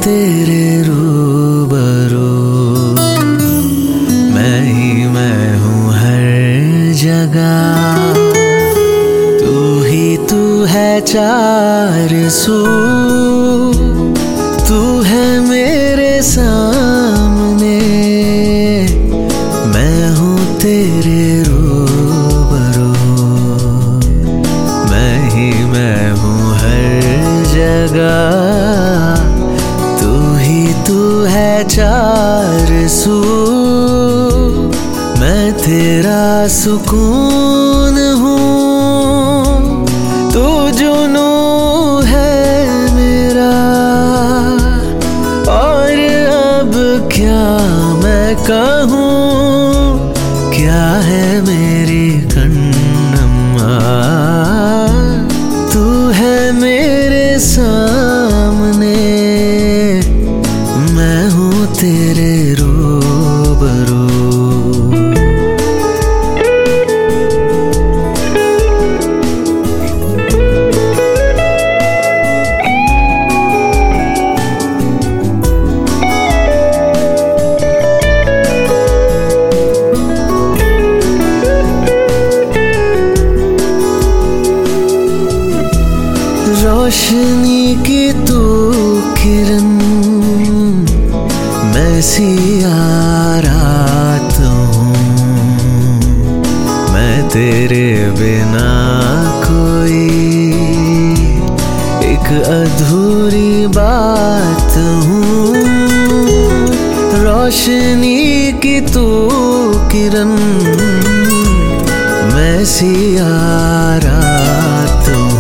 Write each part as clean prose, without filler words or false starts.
तेरे रूबरू, मैं हूँ हर जगह। तू है चार सू, तू है मेरे सामने। मैं हूँ तेरे रूबरू, मैं हूँ हर जगह। तू है चार सू, मैं तेरा सुकून हूँ। तू जुनू है मेरा, और अब क्या मैं कहूँ। क्या है मेरी कन्नम्मा, तू है मेरे सामने। मैं हूँ तेरे रूबरू। रोशनी की तू किरण, मैं सिया रात हूँ। मैं तेरे बिना कोई एक अधूरी बात हूँ। रोशनी की तू किरण, मैं सिया रात हूँ।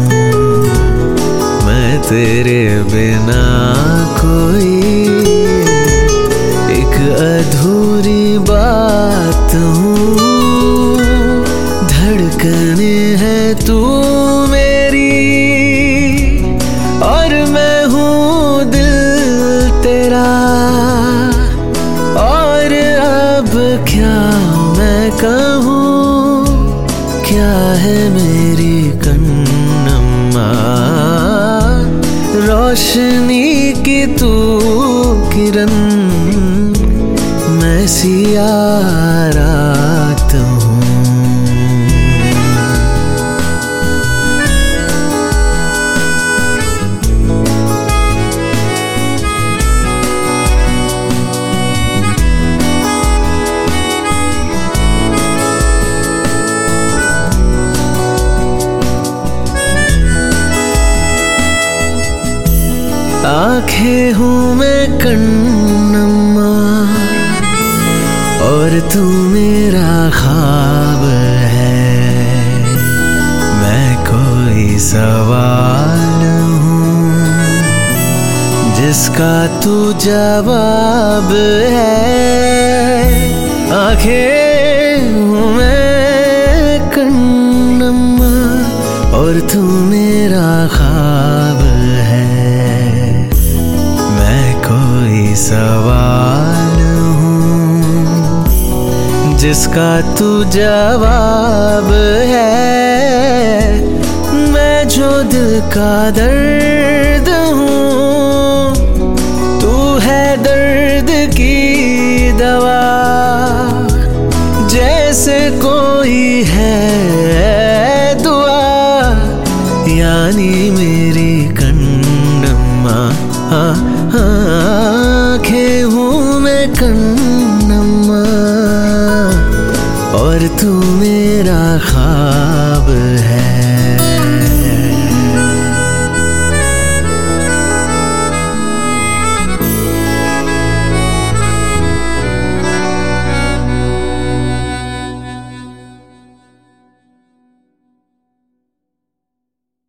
तेरे बिना कोई एक अधूरी बात हूँ। धड़कने है तू मेरी, और मैं हूँ दिल तेरा। और अब क्या मैं कहूँ, क्या है मेरी कन्नम्मा। रोशनी की तू किरण, मैं सिया रात हूँ। आँखें हूँ मैं कन्नम्मा, और तू मेरा ख्वाब है। मैं कोई सवाल हूँ जिसका तू जवाब है। आँखें हूँ मैं कन्नम्मा, और तू मेरा ख्वाब है। कोई सवाल हूँ जिसका तू जवाब है। मैं जो दिल का दर्द हूँ, तू है दर्द की दवा। जैसे कोई है दुआ, यानी मेरी कन्नम्मा। आँखें हूँ मैं कन्नम्मा,